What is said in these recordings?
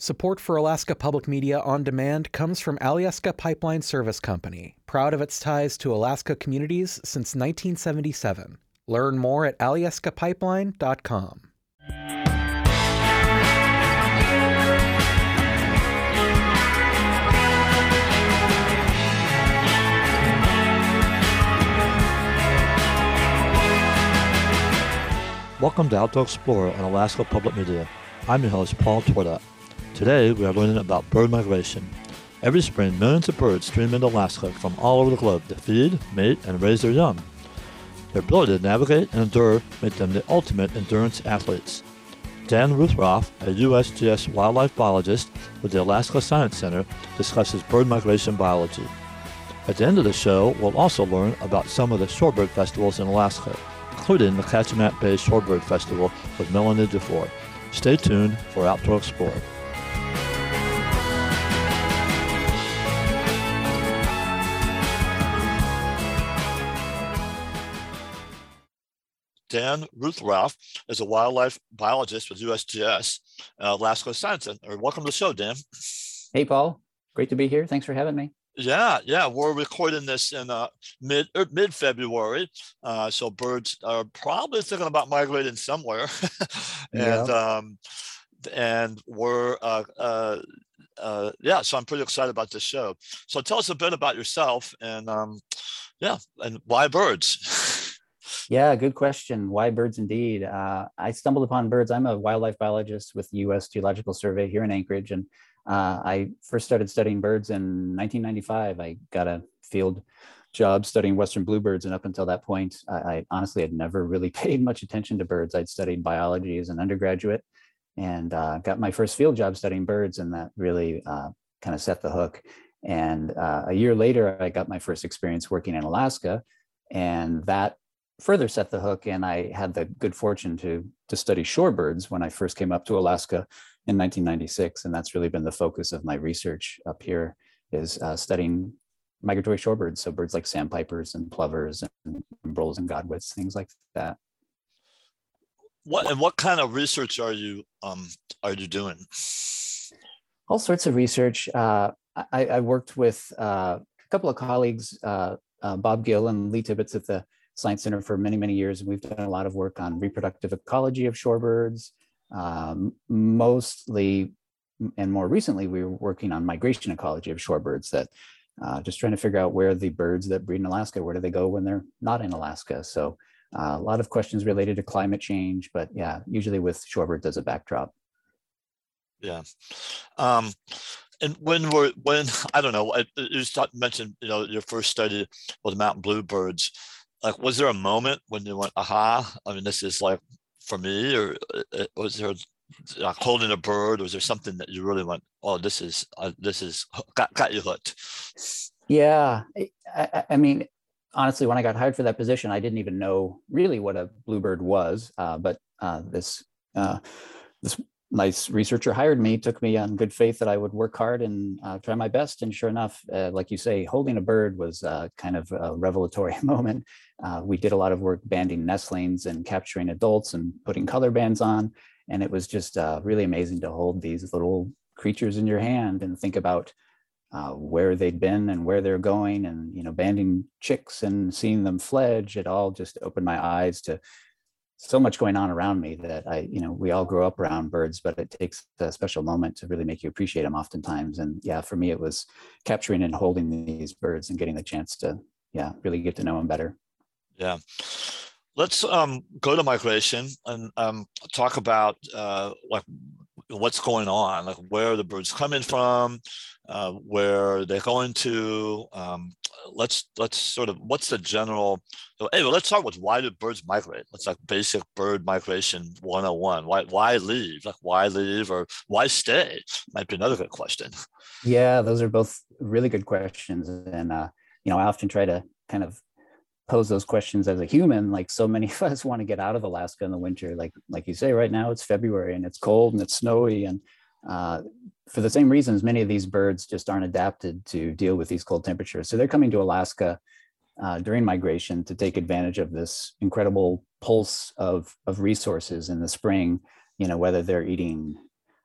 Support for Alaska Public Media on Demand comes from Alyeska Pipeline Service Company, proud of its ties to Alaska communities since 1977. Learn more at alyeskapipeline.com. Welcome to Outdoor Explorer on Alaska Public Media. I'm your host, Paul Twerda. Today, we are learning about bird migration. Every spring, millions of birds stream into Alaska from all over the globe to feed, mate, and raise their young. Their ability to navigate and endure make them the ultimate endurance athletes. Dan Ruthroff, a USGS wildlife biologist with the Alaska Science Center, discusses bird migration biology. At the end of the show, we'll also learn about some of the shorebird festivals in Alaska, including the Kachemak Bay Shorebird Festival with Melanie Dufour. Stay tuned for Outdoor Explorer. Dan Ruthroff is a wildlife biologist with USGS, Alaska Science Center. Welcome to the show, Dan. Hey, Paul. Great to be here. Thanks for having me. Yeah. We're recording this in mid-February, so birds are probably thinking about migrating somewhere, and we're so I'm pretty excited about this show. So tell us a bit about yourself and why birds. Yeah, good question. Why birds indeed? I stumbled upon birds. I'm a wildlife biologist with the U.S. Geological Survey here in Anchorage, and I first started studying birds in 1995. I got a field job studying western bluebirds, and up until that point, I honestly had never really paid much attention to birds. I'd studied biology as an undergraduate, and got my first field job studying birds, and that really kind of set the hook. And a year later, I got my first experience working in Alaska, and that further set the hook. And I had the good fortune to study shorebirds when I first came up to Alaska in 1996. And that's really been the focus of my research up here, is studying migratory shorebirds. So birds like sandpipers and plovers and broles and godwits, things like that. What kind of research are you doing? All sorts of research. I worked with a couple of colleagues, Bob Gill and Lee Tibbetts at the Science Center for many, many years. And we've done a lot of work on reproductive ecology of shorebirds. Mostly, and more recently, we were working on migration ecology of shorebirds, that just trying to figure out where the birds that breed in Alaska, where do they go when they're not in Alaska? So a lot of questions related to climate change, but yeah, usually with shorebirds as a backdrop. Yeah. And when I don't know, you mentioned, your first study was mountain bluebirds. Like, was there a moment when you went, aha, I mean, this is like for me, or was there like holding a bird? Or was there something that you really went, oh, this is got you hooked? Yeah. I mean, honestly, when I got hired for that position, I didn't even know really what a bluebird was. But this nice researcher hired me, took me on good faith that I would work hard and try my best. And sure enough, like you say, holding a bird was kind of a revelatory moment. We did a lot of work banding nestlings and capturing adults and putting color bands on. And it was just really amazing to hold these little creatures in your hand and think about where they'd been and where they're going, and, banding chicks and seeing them fledge. It all just opened my eyes to so much going on around me that we all grow up around birds, but it takes a special moment to really make you appreciate them oftentimes. And yeah, for me, it was capturing and holding these birds and getting the chance to, really get to know them better. Yeah. Let's go to migration and talk about like what's going on, like where are the birds coming from, where they're going to. Let's sort of, what's the general, let's start with why do birds migrate? Let's like basic bird migration 101. Why leave? Like why leave or why stay? Might be another good question. Yeah, those are both really good questions. And, I often try to kind of pose those questions as a human. Like so many of us want to get out of Alaska in the winter. Like you say, right now it's February and it's cold and it's snowy, and for the same reasons, many of these birds just aren't adapted to deal with these cold temperatures. So they're coming to Alaska during migration to take advantage of this incredible pulse of resources in the spring, whether they're eating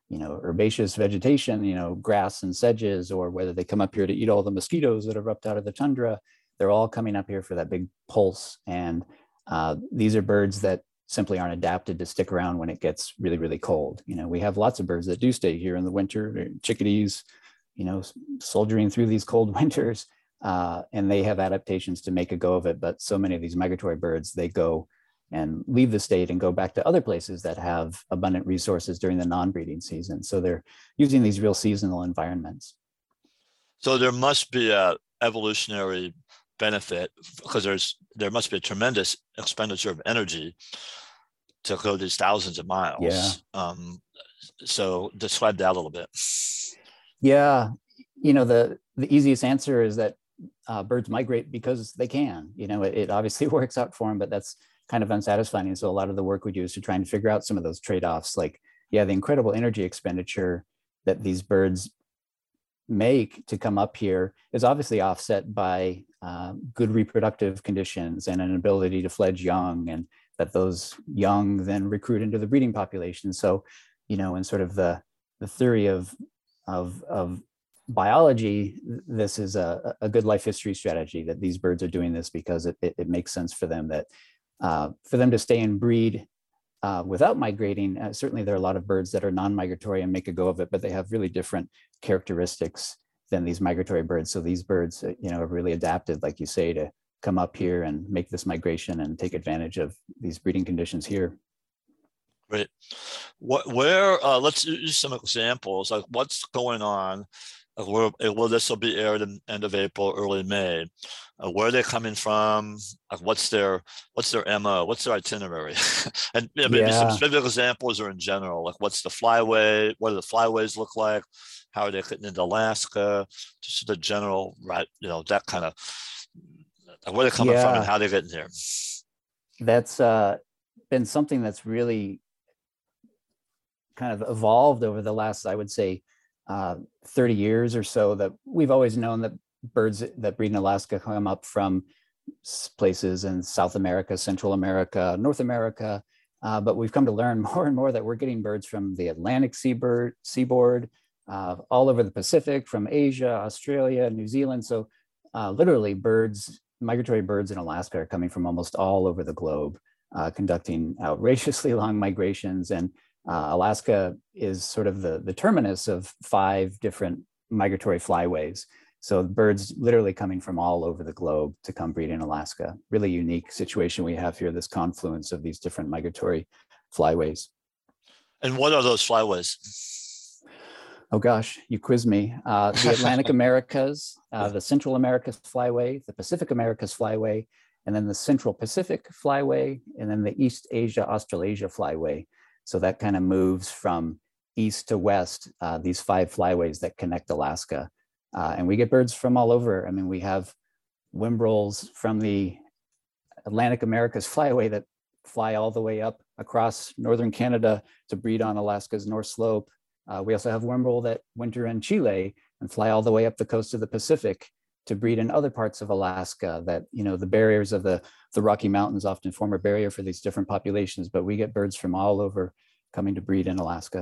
herbaceous vegetation, grass and sedges, or whether they come up here to eat all the mosquitoes that erupt out of the tundra. They're all coming up here for that big pulse. And these are birds that simply aren't adapted to stick around when it gets really, really cold. We have lots of birds that do stay here in the winter, chickadees, soldiering through these cold winters, and they have adaptations to make a go of it. But so many of these migratory birds, they go and leave the state and go back to other places that have abundant resources during the non-breeding season. So they're using these real seasonal environments. So there must be a evolutionary benefit, because there must be a tremendous expenditure of energy to go these thousands of miles. Yeah. So describe that a little bit. Yeah, the easiest answer is that birds migrate because they can. It obviously works out for them, but that's kind of unsatisfying. And so a lot of the work we do is to try and figure out some of those trade-offs. Like, the incredible energy expenditure that these birds make to come up here is obviously offset by good reproductive conditions and an ability to fledge young, and that those young then recruit into the breeding population. So, in sort of the theory of biology, this is a good life history strategy, that these birds are doing this because it makes sense for them, that for them to stay and breed without migrating. Certainly there are a lot of birds that are non-migratory and make a go of it, but they have really different characteristics than these migratory birds. So these birds, are really adapted, like you say, to come up here and make this migration and take advantage of these breeding conditions here. Great. Let's use some examples. Like, what's going on? This will be aired in end of April, early May. Where are they coming from? Like, what's their MO? What's their itinerary? And maybe some specific examples, or in general, like, what's the flyway? What do the flyways look like? How are they getting into Alaska? Just the general, right? That kind of, where they're coming from and how they get in here. That's been something that's really kind of evolved over the last, I would say, 30 years or so. That we've always known that birds that breed in Alaska come up from places in South America, Central America, North America, but we've come to learn more and more that we're getting birds from the Atlantic seaboard, all over the Pacific, from Asia, Australia, New Zealand. So literally migratory birds in Alaska are coming from almost all over the globe, conducting outrageously long migrations. And Alaska is sort of the terminus of 5 different migratory flyways. So birds literally coming from all over the globe to come breed in Alaska. Really unique situation we have here, this confluence of these different migratory flyways. And what are those flyways? Oh gosh, you quiz me. The Atlantic Americas, the Central Americas flyway, the Pacific Americas flyway, and then the Central Pacific flyway, and then the East Asia, Australasia flyway. So that kind of moves from east to west, these 5 flyways that connect Alaska. And we get birds from all over. I mean, we have whimbrels from the Atlantic Americas flyway that fly all the way up across northern Canada to breed on Alaska's North Slope. We also have whimbrel that winter in Chile and fly all the way up the coast of the Pacific to breed in other parts of Alaska. That, the barriers of the Rocky Mountains often form a barrier for these different populations, but we get birds from all over coming to breed in Alaska.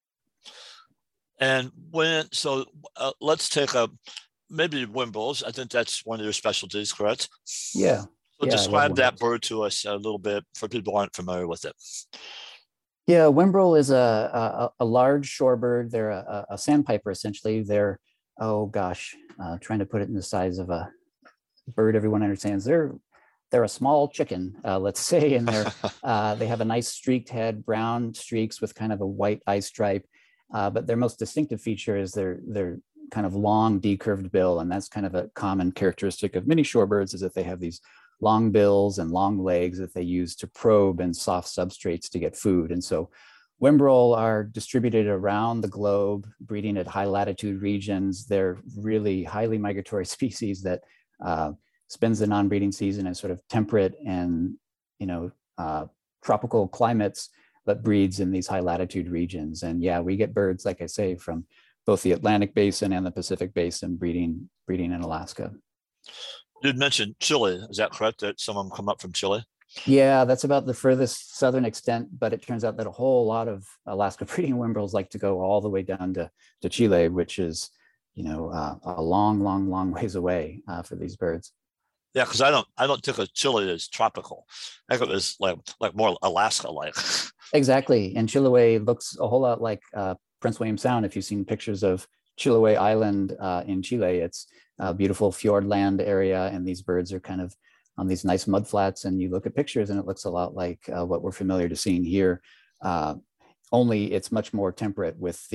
And let's take maybe whimbrels. I think that's one of your specialties, correct? Yeah. So describe that bird to us a little bit for people who aren't familiar with it. Yeah, whimbrel is a large shorebird. They're a sandpiper, essentially. They're, trying to put it in the size of a bird everyone understands. They're a small chicken, let's say, and they have a nice streaked head, brown streaks with kind of a white eye stripe. But their most distinctive feature is their kind of long decurved bill, and that's kind of a common characteristic of many shorebirds, is that they have these long bills and long legs that they use to probe in soft substrates to get food. And so whimbrel are distributed around the globe, breeding at high latitude regions. They're really highly migratory species that spends the non-breeding season in sort of temperate and tropical climates, but breeds in these high latitude regions. And yeah, we get birds, like I say, from both the Atlantic Basin and the Pacific Basin breeding in Alaska. You'd mentioned Chile. Is that correct, that some of them come up from Chile? Yeah, that's about the furthest southern extent, but it turns out that a whole lot of Alaska breeding whimbrels like to go all the way down to Chile, which is, a long, long, long ways away for these birds. Yeah, because I don't think of Chile as tropical. I think it was like more Alaska like. Exactly. And Chiloé looks a whole lot like Prince William Sound. If you've seen pictures of Chiloé Island in Chile, it's a beautiful fjord land area, and these birds are kind of on these nice mud flats. And you look at pictures, and it looks a lot like what we're familiar to seeing here. Only it's much more temperate with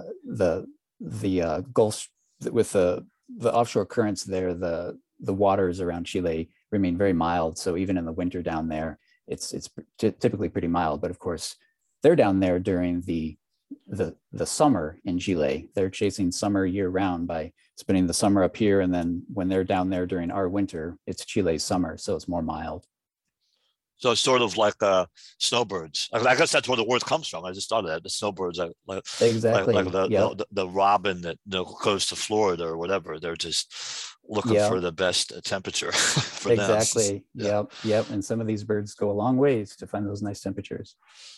the Gulf, with the offshore currents there. The waters around Chile remain very mild. So even in the winter down there, it's typically pretty mild. But of course, they're down there during the summer in Chile. They're chasing summer year round by spending the summer up here, and then when they're down there during our winter, it's Chile's summer, so it's more mild. So it's sort of like snowbirds. I guess that's where the word comes from. I just thought of that. The snowbirds, Exactly. like Yep. the robin that goes to Florida or whatever. They're just looking Yeah. for the best temperature for Exactly. them. Yeah. Yep. And some of these birds go a long ways to find those nice temperatures.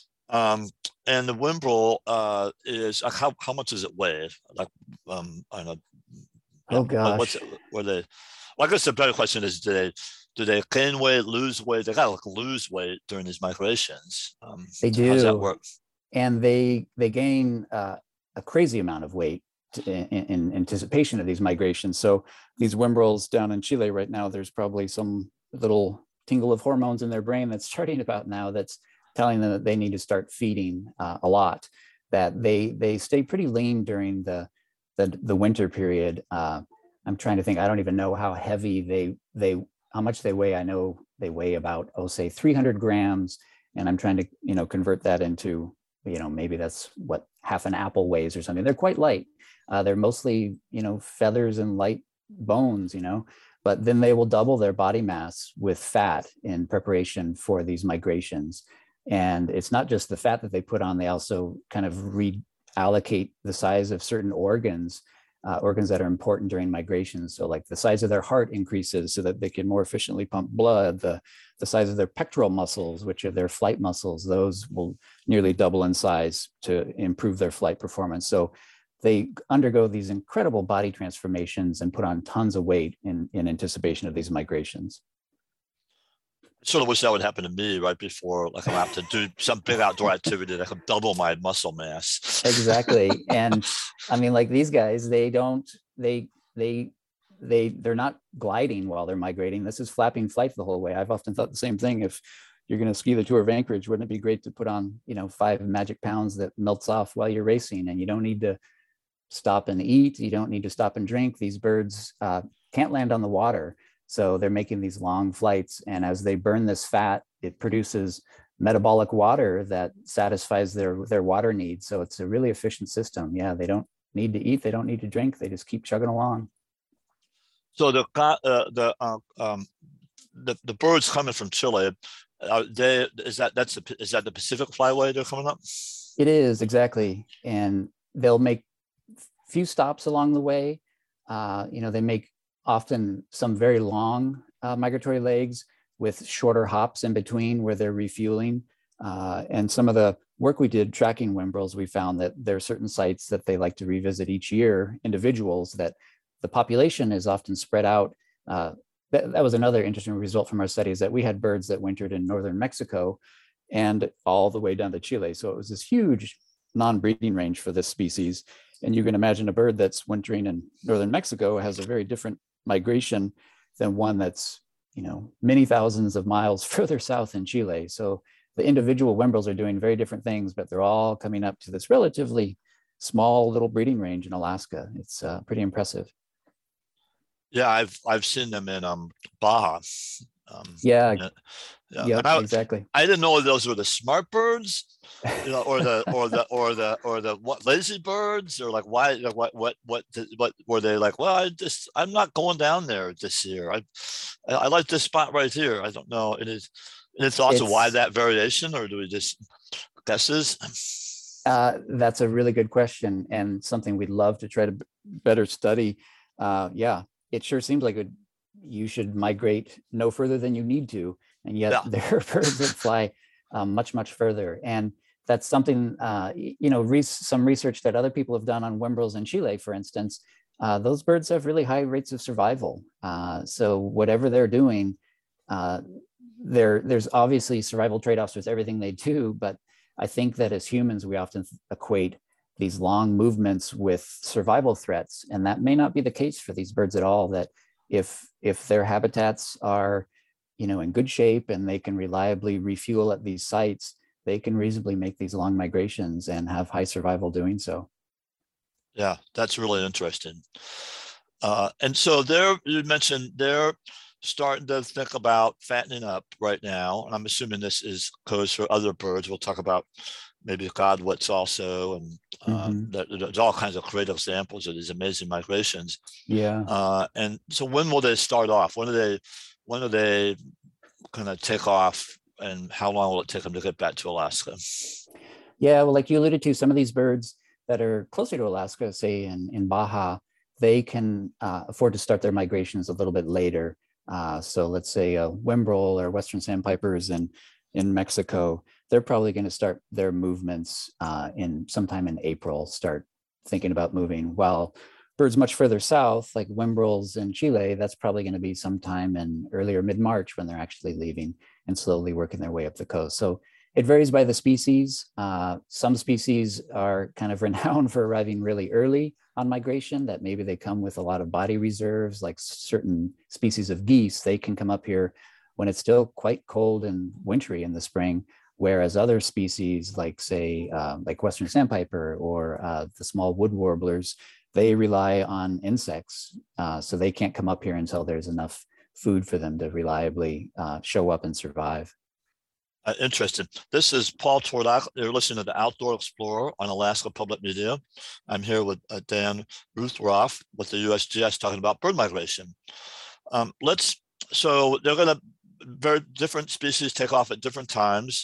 And the Whimbrel is how much does it weigh? Like I don't know. Oh gosh. What's it, were they? Well, I guess the better question is, do they gain weight, lose weight? They gotta lose weight during these migrations. They do. How does that work? And they gain a crazy amount of weight in anticipation of these migrations. So these Whimbrels down in Chile right now, there's probably some little tingle of hormones in their brain that's starting about now that's telling them that they need to start feeding a lot. That they stay pretty lean during the winter period. I'm trying to think. I don't even know how heavy how much they weigh. I know they weigh about, say 300 grams, and I'm trying to convert that into maybe that's what half an apple weighs or something. They're quite light. They're mostly feathers and light bones, but then they will double their body mass with fat in preparation for these migrations. And it's not just the fat that they put on, they also kind of reallocate the size of certain organs that are important during migrations. So like the size of their heart increases so that they can more efficiently pump blood. The size of their pectoral muscles, which are their flight muscles, those will nearly double in size to improve their flight performance. So they undergo these incredible body transformations and put on tons of weight in anticipation of these migrations. Sort of wish that would happen to me right before, like I'm about to do some big outdoor activity that could double my muscle mass. Exactly. And I mean, like these guys, they're not gliding while they're migrating. This is flapping flight the whole way. I've often thought the same thing. If you're going to ski the Tour of Anchorage, wouldn't it be great to put on 5 magic pounds that melts off while you're racing, and you don't need to stop and eat, you don't need to stop and drink. These birds can't land on the water, so they're making these long flights, and as they burn this fat, it produces metabolic water that satisfies their water needs. So it's a really efficient system. Yeah, they don't need to eat, they don't need to drink, they just keep chugging along. So the birds coming from Chile, is that the Pacific Flyway they're coming up? It is, exactly. And they'll make few stops along the way. They make often some very long migratory legs with shorter hops in between where they're refueling. And some of the work we did tracking Whimbrels, we found that there are certain sites that they like to revisit each year, individuals, that the population is often spread out. That was another interesting result from our study, is that we had birds that wintered in northern Mexico and all the way down to Chile. So it was this huge non-breeding range for this species. And you can imagine a bird that's wintering in northern Mexico has a very different migration than one that's many thousands of miles further south in Chile. So the individual Whimbrels are doing very different things, but they're all coming up to this relatively small little breeding range in Alaska. It's pretty impressive. Yeah, I've seen them in Baja. Yeah, exactly. I didn't know those were the smart birds, or the what, lazy birds, or like why, what were they like? Well, I'm not going down there this year. I like this spot right here. I don't know. It's also why that variation, or do we just guesses? That's a really good question, and something we'd love to try to better study. Yeah, it sure seems like you should migrate no further than you need to and yet Yeah. there are birds that fly much, much further. And that's something, some research that other people have done on whimbrels in Chile, for instance, those birds have really high rates of survival. So whatever they're doing, there's obviously survival trade-offs with everything they do, but I think that as humans, we often equate these long movements with survival threats, and that may not be the case for these birds at all. That if their habitats are, in good shape and they can reliably refuel at these sites, they can reasonably make these long migrations and have high survival doing so. Yeah, that's really interesting. And so you mentioned they're starting to think about fattening up right now. And I'm assuming this goes for other birds. We'll talk about maybe godwits also. And there's all kinds of great examples of these amazing migrations. Yeah. And so when will they start off? When are they going to take off, and how long will it take them to get back to Alaska? Yeah, well, like you alluded to, some of these birds that are closer to Alaska, say in Baja, they can afford to start their migrations a little bit later. So let's say a whimbrel or western sandpipers in Mexico, they're probably going to start their movements sometime in April, start thinking about moving. While birds much further south, like whimbrels in Chile, that's probably going to be sometime in early or mid-March when they're actually leaving and slowly working their way up the coast. So it varies by the species. Some species are kind of renowned for arriving really early on migration, that maybe they come with a lot of body reserves, like certain species of geese. They can come up here when it's still quite cold and wintry in the spring, whereas other species, like say, like western sandpiper or the small wood warblers, they rely on insects. So they can't come up here until there's enough food for them to reliably show up and survive. Interesting. This is Paul Twardock. You're listening to The Outdoor Explorer on Alaska Public Media. I'm here with Dan Ruthroff with the USGS talking about bird migration. So they're going to, very different species take off at different times.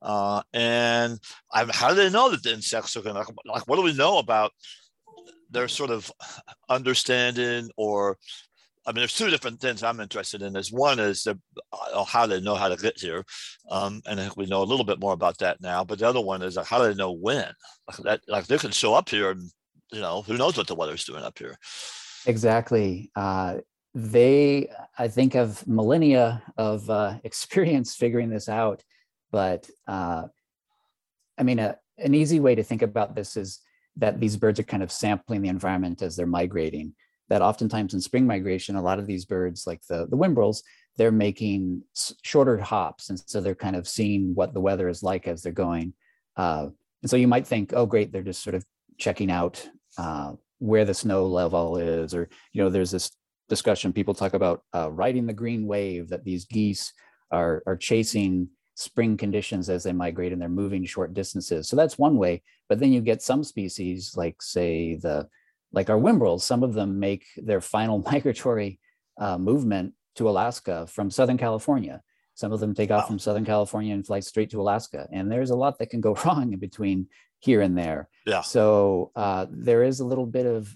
And how do they know that the insects are going to, like, what do we know about their sort of understanding? Or I mean, there's two different things I'm interested in. One is how they know how to get here, and I think we know a little bit more about that now. But the other one is how do they know when? Like they can show up here, and who knows what the weather's doing up here. Exactly. They, I think, have millennia of experience figuring this out. But I mean, an easy way to think about this is that these birds are kind of sampling the environment as they're migrating. That oftentimes in spring migration, a lot of these birds, like the whimbrels, they're making shorter hops. And so they're kind of seeing what the weather is like as they're going. And so you might think, oh, great, they're just sort of checking out where the snow level is. Or, there's this discussion, people talk about riding the green wave, that these geese are chasing spring conditions as they migrate and they're moving short distances. So that's one way. But then you get some species, like say like our whimbrels, some of them make their final migratory movement to Alaska from Southern California. Some of them take off from Southern California and fly straight to Alaska. And there's a lot that can go wrong in between here and there. Yeah. So there is a little bit of,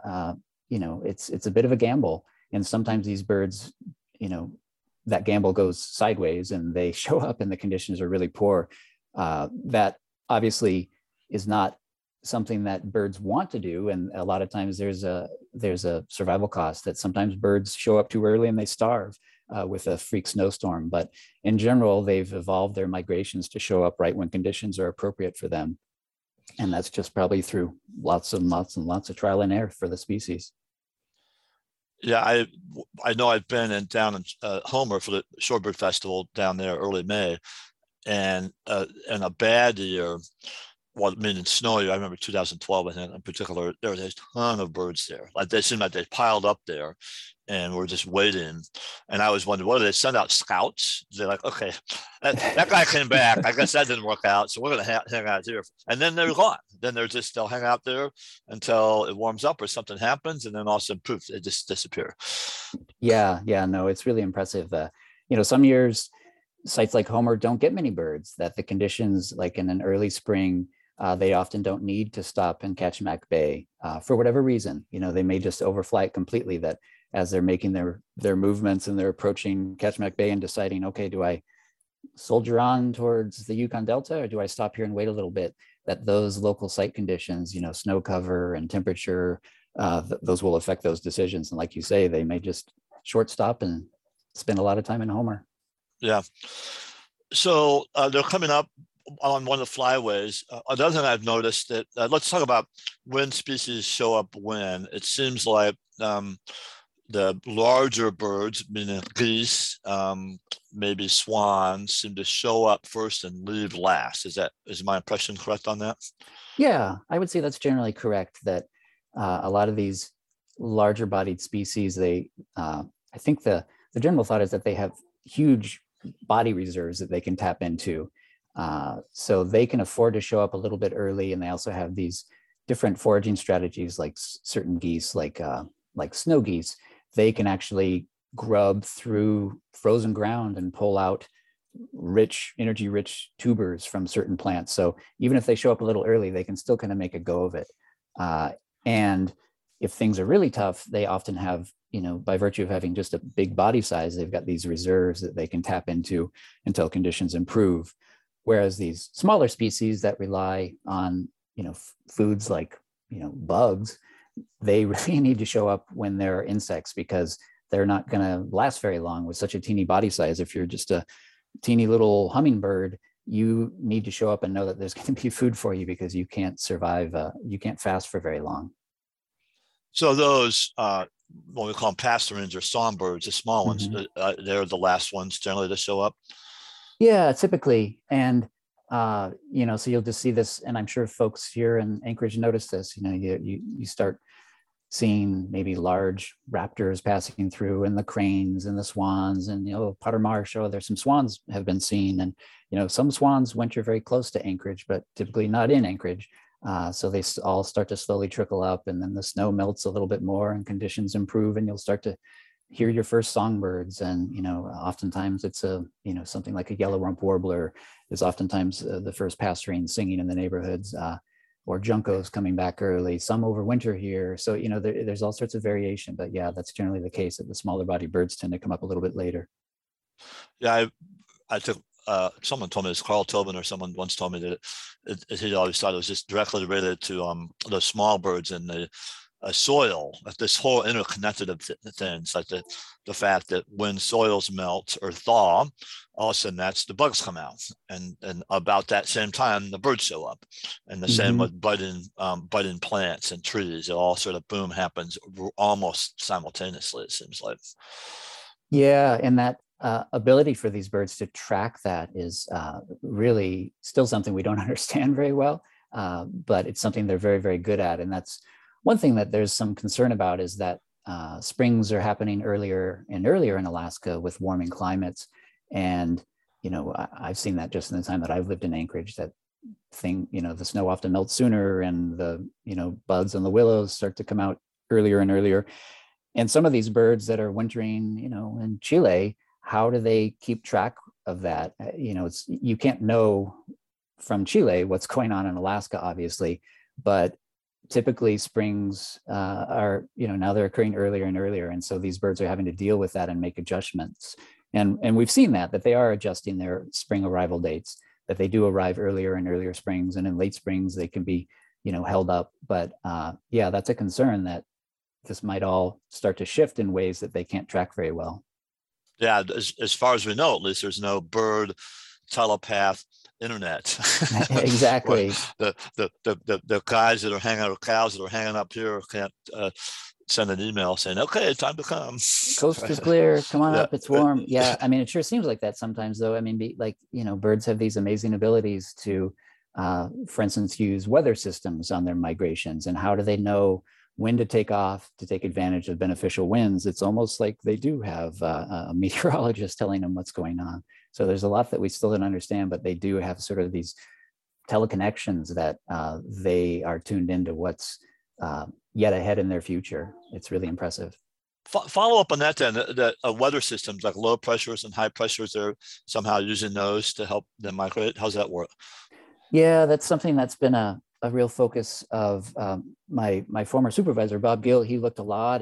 it's a bit of a gamble. And sometimes these birds, that gamble goes sideways and they show up and the conditions are really poor. That obviously is not something that birds want to do, and a lot of times there's a survival cost, that sometimes birds show up too early and they starve with a freak snowstorm. But in general, they've evolved their migrations to show up right when conditions are appropriate for them, and that's just probably through lots and lots and lots of trial and error for the species. Yeah, I know I've been down in Homer for the Shorebird Festival down there early May, and in a bad year, well, I mean, in snowy, I remember 2012, I think in particular, there was a ton of birds there. Like they seemed like they piled up there and we're just waiting. And I was wondering, what do they send out scouts? They're like, okay, that guy came back. I guess that didn't work out. So we're going to hang out here. And then they're gone. Then they'll hang out there until it warms up or something happens. And then all of a sudden, poof, they just disappear. Yeah, no, it's really impressive. Some years, sites like Homer don't get many birds, that the conditions, like in an early spring, they often don't need to stop in Kachemak Bay for whatever reason. They may just overfly it completely, that as they're making their movements and they're approaching Kachemak Bay and deciding, okay, do I soldier on towards the Yukon Delta, or do I stop here and wait a little bit? That those local site conditions, snow cover and temperature, those will affect those decisions. And like you say, they may just short stop and spend a lot of time in Homer. Yeah. So they're coming up on one of the flyways. Another thing I've noticed that let's talk about when species show up when. It seems like the larger birds, meaning geese, maybe swans, seem to show up first and leave last. Is my impression correct on that? Yeah, I would say that's generally correct. That a lot of these larger bodied species, I think the general thought is that they have huge body reserves that they can tap into. So they can afford to show up a little bit early, and they also have these different foraging strategies, like certain geese, like snow geese. They can actually grub through frozen ground and pull out energy-rich tubers from certain plants. So even if they show up a little early, they can still kind of make a go of it. And if things are really tough, they often have, by virtue of having just a big body size, they've got these reserves that they can tap into until conditions improve. Whereas these smaller species that rely on, foods like, bugs, they really need to show up when there are insects, because they're not going to last very long with such a teeny body size. If you're just a teeny little hummingbird, you need to show up and know that there's going to be food for you, because you can't survive, you can't fast for very long. So those, what we call them passerines or songbirds, the small ones, they're the last ones generally to show up? Yeah, typically. And, so you'll just see this, and I'm sure folks here in Anchorage notice this, you start seeing maybe large raptors passing through, and the cranes and the swans, and, Potter Marsh, there's some swans have been seen. And, some swans winter very close to Anchorage, but typically not in Anchorage. So they all start to slowly trickle up, and then the snow melts a little bit more and conditions improve, and you'll start to hear your first songbirds. And, oftentimes it's something like a yellow rump warbler is oftentimes the first passerine singing in the neighborhoods, or juncos coming back early. Some overwinter here. So, there's all sorts of variation, but yeah, that's generally the case, that the smaller body birds tend to come up a little bit later. Yeah, I took, someone told me this, Carl Tobin or someone once told me that he always thought it was just directly related to the small birds in the soil, this whole interconnected of things, like the fact that when soils melt or thaw, all of a sudden the bugs come out, and about that same time the birds show up, and the same with budding plants and trees. It all sort of boom happens almost simultaneously, it seems like. Yeah, and that ability for these birds to track that is really still something we don't understand very well, but it's something they're very, very good at. And that's one thing that there's some concern about, is that springs are happening earlier and earlier in Alaska with warming climates. And, I've seen that just in the time that I've lived in Anchorage, that the snow often melts sooner, and the, buds on the willows start to come out earlier and earlier. And some of these birds that are wintering, in Chile, how do they keep track of that? You can't know from Chile what's going on in Alaska, obviously, but typically springs are, now they're occurring earlier and earlier. And so these birds are having to deal with that and make adjustments. And we've seen that they are adjusting their spring arrival dates, that they do arrive earlier and earlier springs, and in late springs they can be, held up. But yeah, that's a concern, that this might all start to shift in ways that they can't track very well. Yeah, as far as we know, at least, there's no bird telepath internet. Exactly. The guys that are hanging out, cows that are hanging up here can't send an email saying, okay, time to come. Coast is clear, come on up, it's warm. Yeah, I mean, it sure seems like that sometimes, though. I mean, birds have these amazing abilities to, for instance, use weather systems on their migrations. And how do they know when to take off to take advantage of beneficial winds? It's almost like they do have a meteorologist telling them what's going on. So there's a lot that we still don't understand, but they do have sort of these teleconnections that they are tuned into what's yet ahead in their future. It's really impressive. Follow up on that then, that weather systems like low pressures and high pressures, they're somehow using those to help them migrate. How's that work? Yeah, that's something that's been a real focus of my former supervisor, Bob Gill. He looked a lot at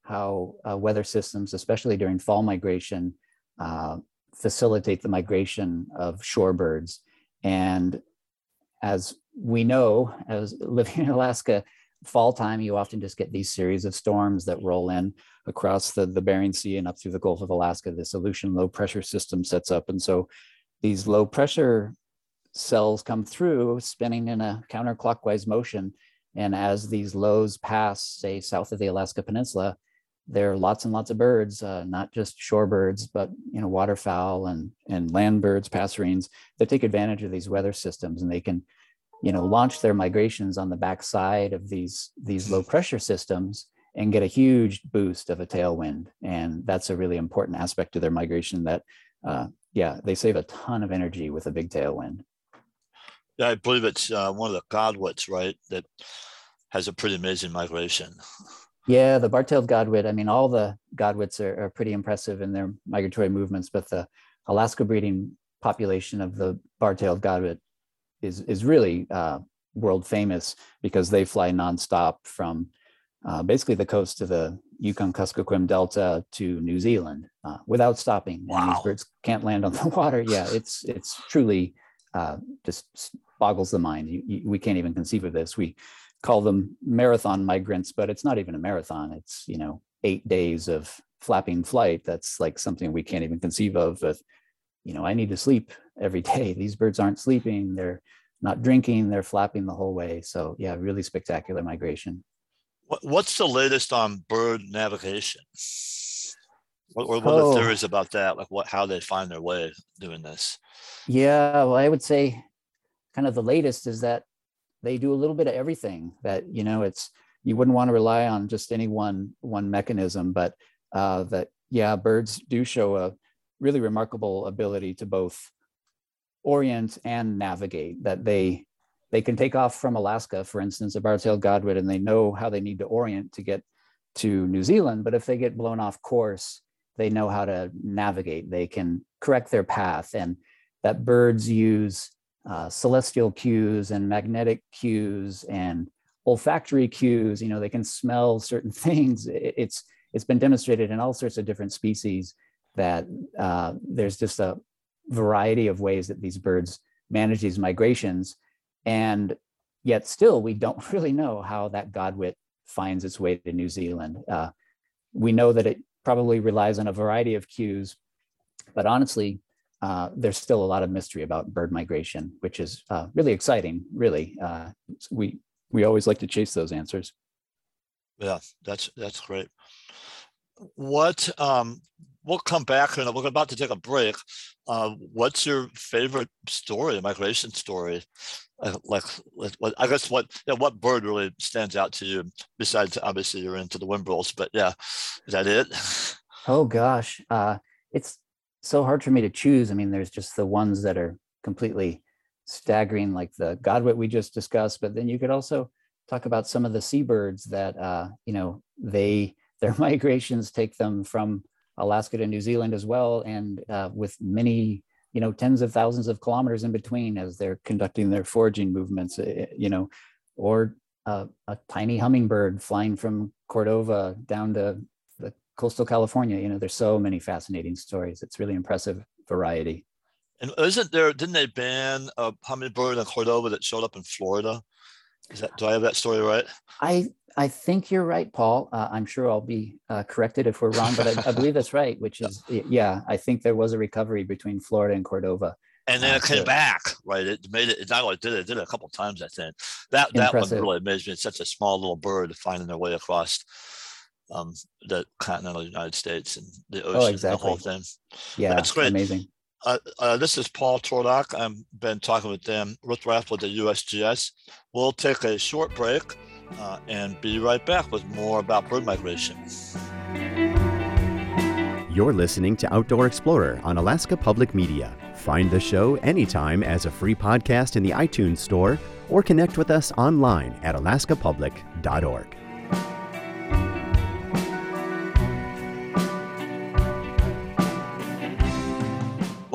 how weather systems, especially during fall migration, facilitate the migration of shorebirds. And as we know, as living in Alaska, fall time, you often just get these series of storms that roll in across the Bering Sea and up through the Gulf of Alaska. This Aleutian low pressure system sets up. And so these low pressure cells come through spinning in a counterclockwise motion. And as these lows pass, say, south of the Alaska Peninsula, there are lots and lots of birds, not just shorebirds, but waterfowl and land birds, passerines, that take advantage of these weather systems, and they can launch their migrations on the backside of these low pressure systems and get a huge boost of a tailwind. And that's a really important aspect of their migration that, they save a ton of energy with a big tailwind. Yeah, I believe it's one of the godwits, right, that has a pretty amazing migration. Yeah, the bar-tailed godwit. I mean, all the godwits are pretty impressive in their migratory movements, but the Alaska breeding population of the bar-tailed godwit is really world famous because they fly nonstop from basically the coast of the Yukon-Kuskokwim Delta to New Zealand without stopping. Wow. And these birds can't land on the water. Yeah, it's truly just boggles the mind. We can't even conceive of this. We call them marathon migrants, but it's not even a marathon. It's 8 days of flapping flight. That's like something we can't even conceive of. But I need to sleep every day. These birds aren't sleeping. They're not drinking. They're flapping the whole way. So yeah, really spectacular migration. What's the latest on bird navigation? What are the theories about that? Like how they find their way doing this? Yeah, well, I would say kind of the latest is that they do a little bit of everything. That you wouldn't want to rely on just any one mechanism, but birds do show a really remarkable ability to both orient and navigate. That they can take off from Alaska, for instance, a bar-tailed godwit, and they know how they need to orient to get to New Zealand. But if they get blown off course, they know how to navigate. They can correct their path, and that birds use celestial cues and magnetic cues and olfactory cues. They can smell certain things. It's been demonstrated in all sorts of different species that there's just a variety of ways that these birds manage these migrations. And yet still, we don't really know how that godwit finds its way to New Zealand. We know that it probably relies on a variety of cues, but honestly, there's still a lot of mystery about bird migration, which is really exciting. Really, we always like to chase those answers. Yeah, that's great. We'll come back and we're about to take a break. What's your favorite story, a migration story? What bird really stands out to you? Besides, obviously, you're into the Whimbrels, but yeah, is that it? Oh gosh, it's so hard for me to choose. I mean, there's just the ones that are completely staggering, like the godwit we just discussed, but then you could also talk about some of the seabirds that, their migrations take them from Alaska to New Zealand as well. And with many, tens of thousands of kilometers in between as they're conducting their foraging movements, or a tiny hummingbird flying from Cordova down to the coastal California. There's so many fascinating stories. It's really impressive variety. And didn't they ban a hummingbird in Cordova that showed up in Florida? Do I have that story right? I think you're right, Paul. I'm sure I'll be corrected if we're wrong, but I believe that's right, which is, I think there was a recovery between Florida and Cordova. And then it came back, right? It not only did it a couple of times, I think. That one really amazed me. It's such a small little bird finding their way across the continental United States and the ocean, the whole thing. Yeah, that's great. Amazing. This is Paul Tordock. I've been talking with Dan Rithrath with the USGS. We'll take a short break and be right back with more about bird migration. You're listening to Outdoor Explorer on Alaska Public Media. Find the show anytime as a free podcast in the iTunes Store or connect with us online at alaskapublic.org.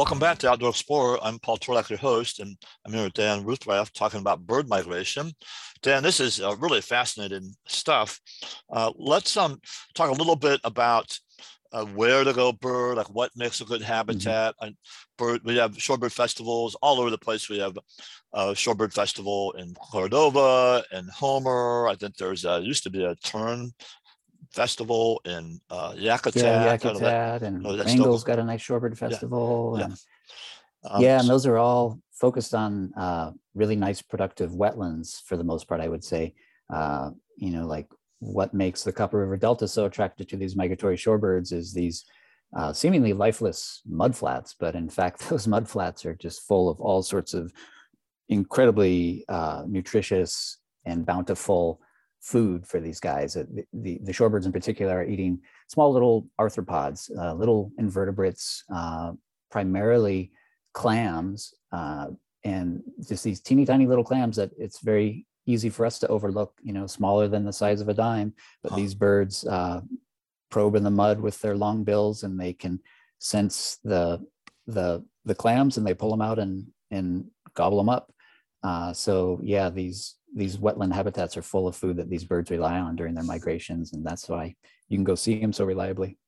Welcome back to Outdoor Explorer. I'm Paul Torlak, your host, and I'm here with Dan Ruthrath talking about bird migration. Dan, this is really fascinating stuff. Let's talk a little bit about where to go bird, like what makes a good habitat. We have shorebird festivals all over the place. We have a shorebird festival in Cordova and Homer. I think there's used to be a tern festival in Yakutat. Yeah, Yakutat, and Wrangell's got a nice shorebird festival. And those are all focused on really nice productive wetlands for the most part, I would say. Like what makes the Copper River Delta so attractive to these migratory shorebirds is these seemingly lifeless mudflats, but in fact, those mudflats are just full of all sorts of incredibly nutritious and bountiful food for these guys. The shorebirds in particular are eating small little arthropods, little invertebrates, primarily clams, and just these teeny tiny little clams that it's very easy for us to overlook, smaller than the size of a dime. But these birds probe in the mud with their long bills, and they can sense the clams, and they pull them out and gobble them up. These wetland habitats are full of food that these birds rely on during their migrations, and that's why you can go see them so reliably.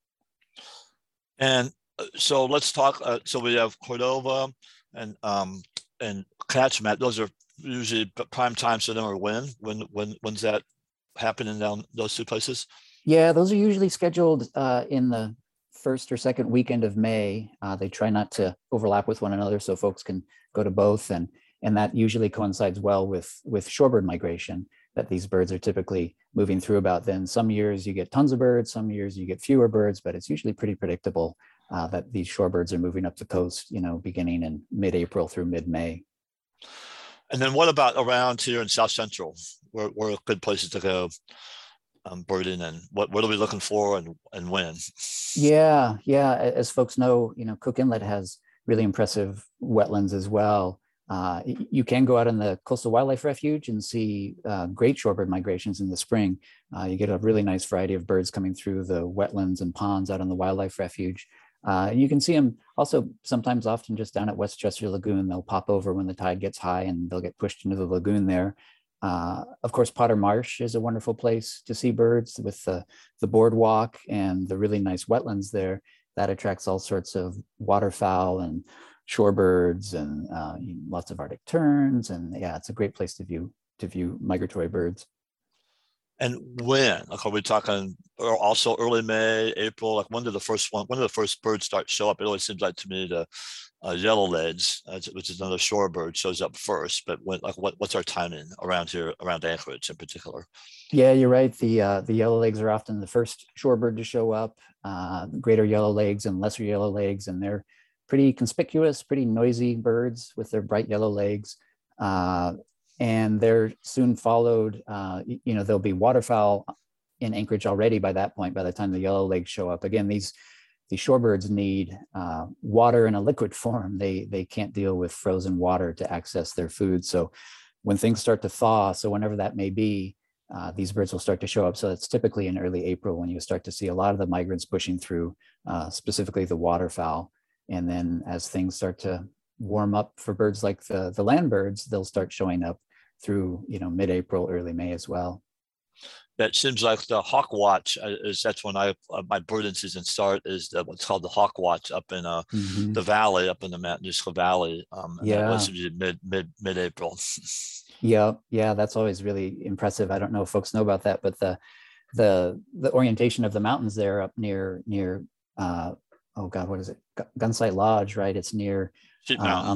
And so let's talk. So we have Cordova and Kachemak. Those are usually prime times for them, or when's that happening down those two places? Yeah, those are usually scheduled in the first or second weekend of May. They try not to overlap with one another, so folks can go to both, and that usually coincides well with shorebird migration that these birds are typically moving through about then. Some years you get tons of birds, some years you get fewer birds, but it's usually pretty predictable that these shorebirds are moving up the coast, beginning in mid-April through mid-May. And then what about around here in South Central? Where are good places to go birding, and what are we looking for and when? Yeah. As folks know, Cook Inlet has really impressive wetlands as well. You can go out in the Coastal Wildlife Refuge and see great shorebird migrations in the spring. You get a really nice variety of birds coming through the wetlands and ponds out in the Wildlife Refuge. You can see them also sometimes often just down at Westchester Lagoon. They'll pop over when the tide gets high and they'll get pushed into the lagoon there. Of course, Potter Marsh is a wonderful place to see birds with the boardwalk and the really nice wetlands there. That attracts all sorts of waterfowl and shorebirds and lots of Arctic terns. And yeah, it's a great place to view migratory birds. And when? Like, are we talking also early May, April? Like, when do the first birds start to show up? It always seems like to me the yellowlegs, which is another shorebird, shows up first. But what's our timing around here, around Anchorage in particular? Yeah, you're right. The yellowlegs are often the first shorebird to show up. Greater yellowlegs and lesser yellowlegs, and they're pretty conspicuous, pretty noisy birds with their bright yellow legs. And they're soon followed, there'll be waterfowl in Anchorage already by that point, by the time the yellow legs show up. Again, these shorebirds need water in a liquid form. They can't deal with frozen water to access their food. So when things start to thaw, so whenever that may be, these birds will start to show up. So it's typically in early April when you start to see a lot of the migrants pushing through, specifically the waterfowl. And then as things start to warm up for birds like the land birds, they'll start showing up through mid-April, early May as well. That seems like the Hawk Watch that's when my birding season start, is what's called the Hawk Watch up in the valley, up in the Matanuska Valley. That was mid-April. Yeah, that's always really impressive. I don't know if folks know about that, but the orientation of the mountains there up near what is it? Gunsight Lodge, right? It's near on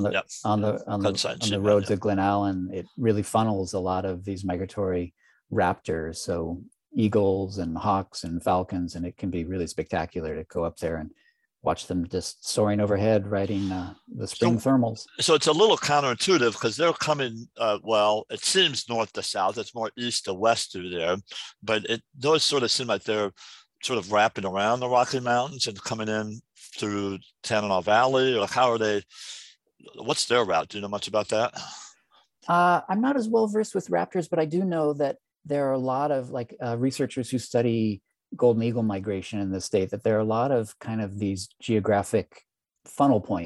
the road to Glen Allen. It really funnels a lot of these migratory raptors, so eagles and hawks and falcons, and it can be really spectacular to go up there and watch them just soaring overhead, riding the spring thermals. So it's a little counterintuitive because they're coming, it seems north to south. It's more east to west through there, but it does sort of seem like they're sort of wrapping around the Rocky Mountains and coming in through Tanana Valley. Or how are they? What's their route? Do you know much about that? I'm not as well versed with raptors, but I do know that there are a lot of researchers who study golden eagle migration in the state, that there are a lot of kind of these geographic funnel points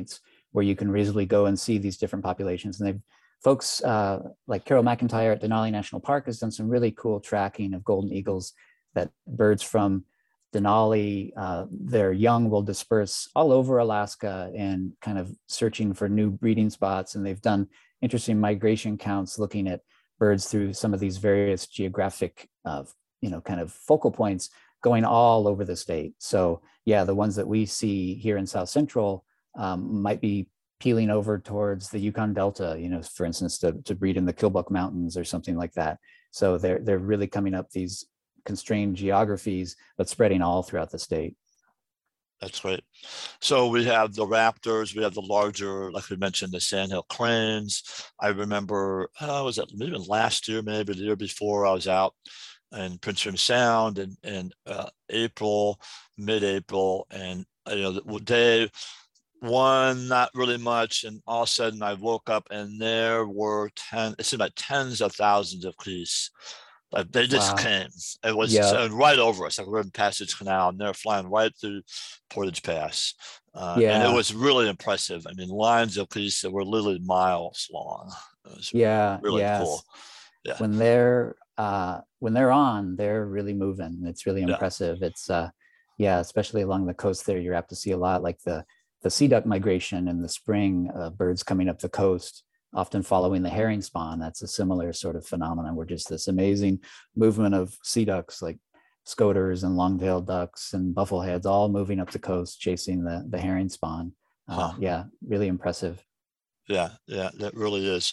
where you can reasonably go and see these different populations. And they've folks like Carol McIntyre at Denali National Park has done some really cool tracking of golden eagles, that birds from Denali, their young will disperse all over Alaska and kind of searching for new breeding spots. And they've done interesting migration counts looking at birds through some of these various geographic, kind of focal points going all over the state. So yeah, the ones that we see here in South Central might be peeling over towards the Yukon Delta, for instance, to breed in the Killbuck Mountains or something like that. So they're really coming up these constrained geographies, but spreading all throughout the state. That's great. So we have the raptors, we have the larger, like we mentioned, the sandhill cranes. I remember, was it maybe last year, maybe the year before, I was out in Prince William Sound in April, mid-April, and day one, not really much, and all of a sudden I woke up and there were it seemed like tens of thousands of geese. Like they just came. It was right over us. Like we're in Passage Canal, and they're flying right through Portage Pass. And it was really impressive. I mean, lines of geese that were literally miles long. It was really cool. Yeah. When they're on, they're really moving. It's really impressive. It's especially along the coast there, you're apt to see a lot, like the sea duck migration in the spring, birds coming up the coast, often following the herring spawn. That's a similar sort of phenomenon where just this amazing movement of sea ducks like scoters and long-tailed ducks and buffleheads all moving up the coast, chasing the herring spawn. Really impressive. Yeah, that really is.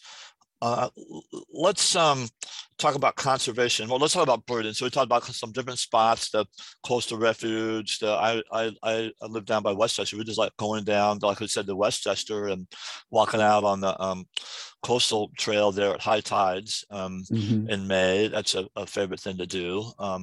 Let's talk about conservation. Well, let's talk about birding. So we talked about some different spots, the coastal refuge. I live down by Westchester. We just like going down, like we said, to Westchester and walking out on the coastal trail there at high tides in May. That's a favorite thing to do.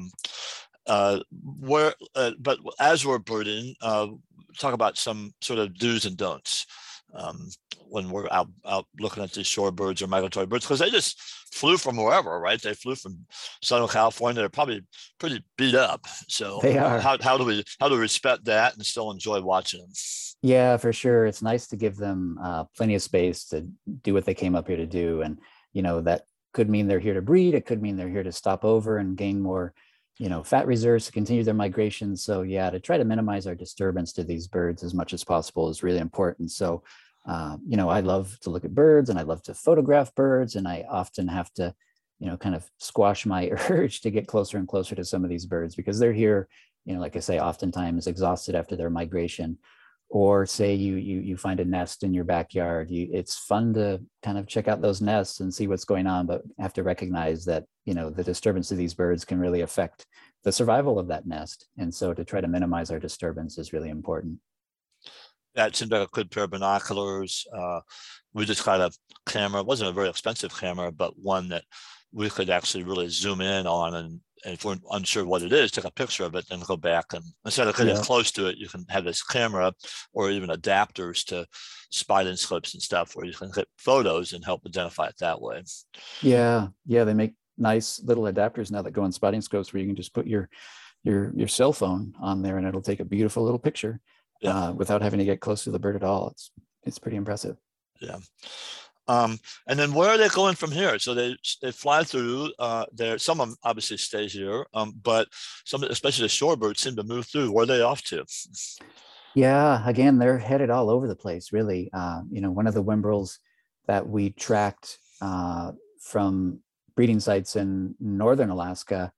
But as we're birding, talk about some sort of do's and don'ts. When we're out looking at these shorebirds or migratory birds, because they just flew from wherever, right? They flew from Southern California. They're probably pretty beat up. So they are. How do we respect that and still enjoy watching them? Yeah, for sure. It's nice to give them plenty of space to do what they came up here to do. And, that could mean they're here to breed. It could mean they're here to stop over and gain more, fat reserves to continue their migration. So to try to minimize our disturbance to these birds as much as possible is really important. So, I love to look at birds and I love to photograph birds, and I often have to, kind of squash my urge to get closer and closer to some of these birds because they're here, like I say, oftentimes exhausted after their migration. Or say you find a nest in your backyard. It's fun to kind of check out those nests and see what's going on, but have to recognize that, the disturbance of these birds can really affect the survival of that nest. And so to try to minimize our disturbance is really important. Yeah, it seemed like a good pair of binoculars. We just got a camera. It wasn't a very expensive camera, but one that we could actually really zoom in on. And if we're unsure what it is, take a picture of it, then go back. And instead of getting close to it, you can have this camera or even adapters to spotting slips and stuff where you can get photos and help identify it that way. Yeah, they make nice little adapters now that go on spotting scopes where you can just put your cell phone on there and it'll take a beautiful little picture. Without having to get close to the bird at all. It's pretty impressive. Yeah. And then where are they going from here? So they fly through there. Some of them obviously stay here, but some, especially the shorebirds, seem to move through. Where are they off to? Yeah, again, they're headed all over the place, really. One of the whimbrels that we tracked from breeding sites in northern Alaska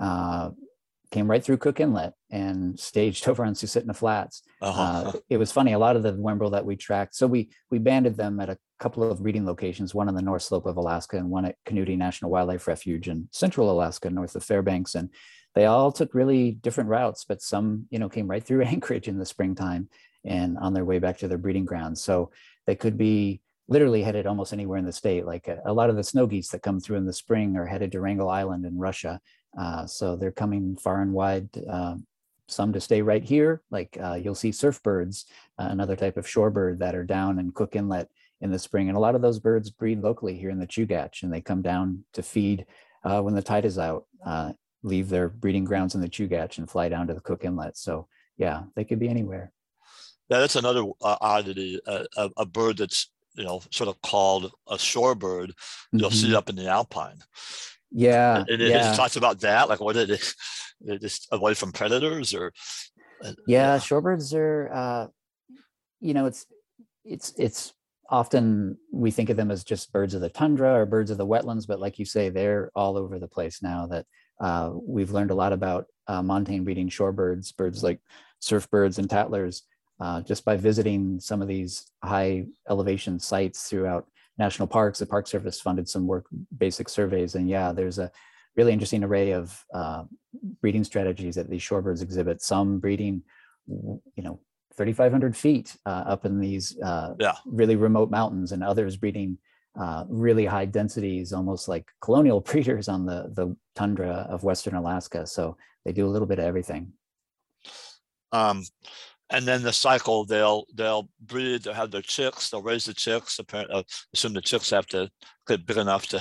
came right through Cook Inlet and staged over on Susitna Flats. It was funny, a lot of the whimbrel that we tracked, so we banded them at a couple of breeding locations, one on the North Slope of Alaska and one at Canute National Wildlife Refuge in central Alaska, north of Fairbanks. And they all took really different routes, but some, came right through Anchorage in the springtime and on their way back to their breeding grounds. So they could be literally headed almost anywhere in the state. Like a lot of the snow geese that come through in the spring are headed to Wrangel Island in Russia. So they're coming far and wide, some to stay right here. Like you'll see surf birds, another type of shorebird that are down in Cook Inlet in the spring. And a lot of those birds breed locally here in the Chugach, and they come down to feed when the tide is out, leave their breeding grounds in the Chugach and fly down to the Cook Inlet. So yeah, they could be anywhere. Yeah, that's another oddity. A bird that's sort of called a shorebird. You'll see up in the Alpine. Yeah, and it yeah. talks about that. Like, what did it? They just away from predators, or Yeah, shorebirds are. It's often we think of them as just birds of the tundra or birds of the wetlands, but like you say, they're all over the place now. That we've learned a lot about montane breeding shorebirds, birds like surfbirds and tattlers, just by visiting some of these high elevation sites throughout national parks. The Park Service funded some work, basic surveys, and yeah, there's a really interesting array of breeding strategies that these shorebirds exhibit. Some breeding, 3,500 feet up in these really remote mountains, and others breeding really high densities, almost like colonial breeders on the tundra of Western Alaska. So they do a little bit of everything. And then the cycle, they'll breed, they'll have their chicks, they'll raise the chicks. Apparently, assume the chicks have to get big enough to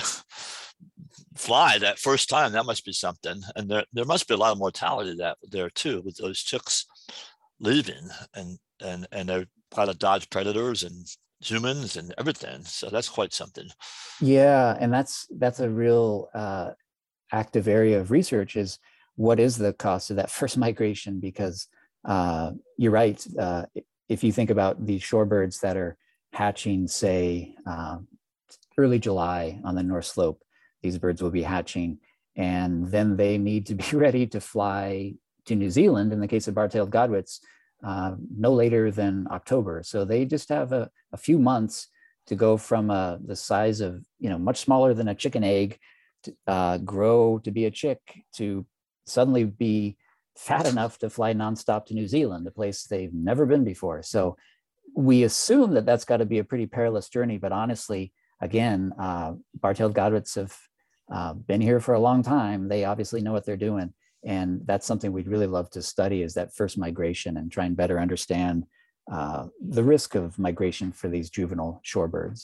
fly that first time. That must be something. And there must be a lot of mortality there too, with those chicks leaving, and they've got to dodge predators and humans and everything. So that's quite something. Yeah, and that's a real active area of research, is what is the cost of that first migration? Because you're right. If you think about these shorebirds that are hatching, say, early July on the North Slope, these birds will be hatching, and then they need to be ready to fly to New Zealand, in the case of bar-tailed godwits, no later than October. So they just have a few months to go from the size of, much smaller than a chicken egg, to grow to be a chick, to suddenly be fat enough to fly nonstop to New Zealand, a place they've never been before. So we assume that that's got to be a pretty perilous journey. But honestly, again, bar-tailed godwits have been here for a long time. They obviously know what they're doing. And that's something we'd really love to study, is that first migration, and try and better understand the risk of migration for these juvenile shorebirds.